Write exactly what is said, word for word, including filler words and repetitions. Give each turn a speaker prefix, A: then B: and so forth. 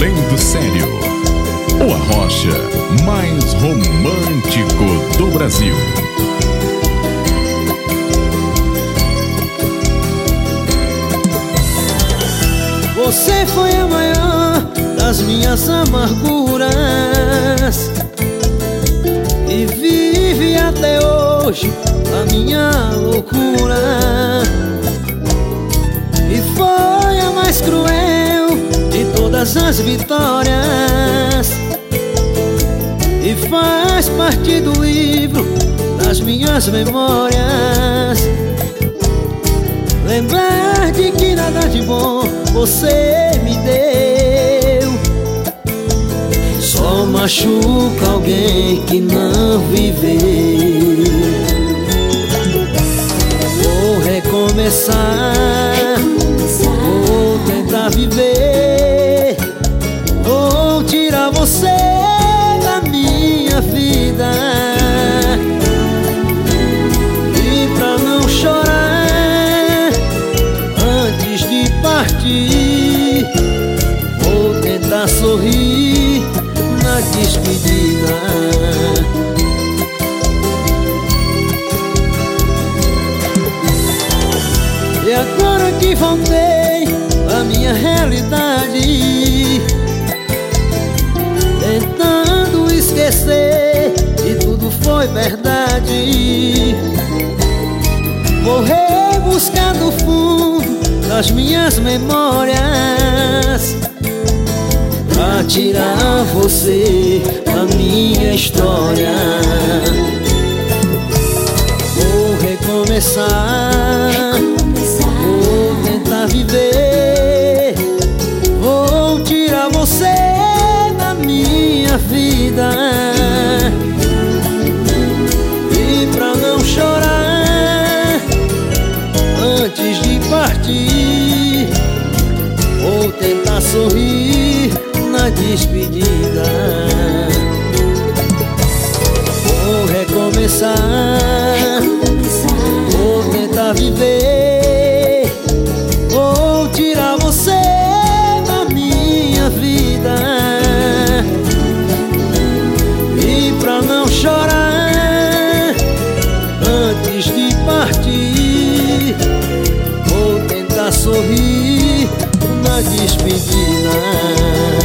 A: além do sério. O Arrocha mais romântico do Brasil.
B: Você foi a maior das minhas amarguras e vive até hoje a minha loucura. E foi a mais cruel de todas as vitórias e faz parte do livro das minhas memórias. Lembrar de que nada de bom você me deu só machuca alguém que não viveu. Vou recomeçar, vou tentar viver, vou tirar você da minha vida. E pra não chorar antes de partir, vou tentar sorrir na despedida. E agora que voltei à minha realidade, tentando esquecer que tudo foi verdade, vou rebuscar no fundo das minhas memórias pra tirar você da minha história. Vou recomeçar, vou tentar viver, vou tirar você da minha vida. E pra não chorar antes de partir, vou tentar sorrir na despedida. Vou recomeçar, vou tentar viver, vou tirar você da minha vida. E pra não chorar antes de partir, vou tentar sorrir na despedida.